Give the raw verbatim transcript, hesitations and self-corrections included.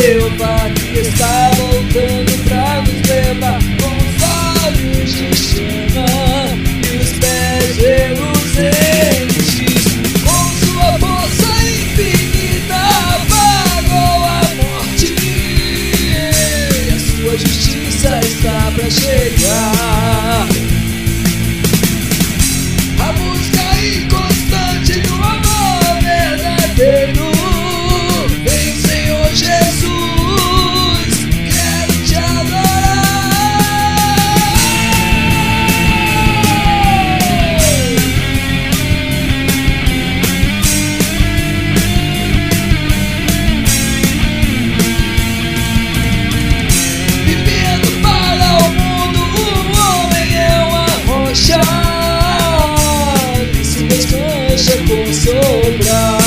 Jeová que está voltando pra nos levar, com os olhos de chama e os pés reluzentes. Com sua força infinita apagou a morte, e a sua justiça está pra chegar. A busca inconstante do amor verdadeiro. Vem, Senhor Jesus, quero te adorar. Vivendo para o mundo, o homem é uma rocha que se desmancha com soprar.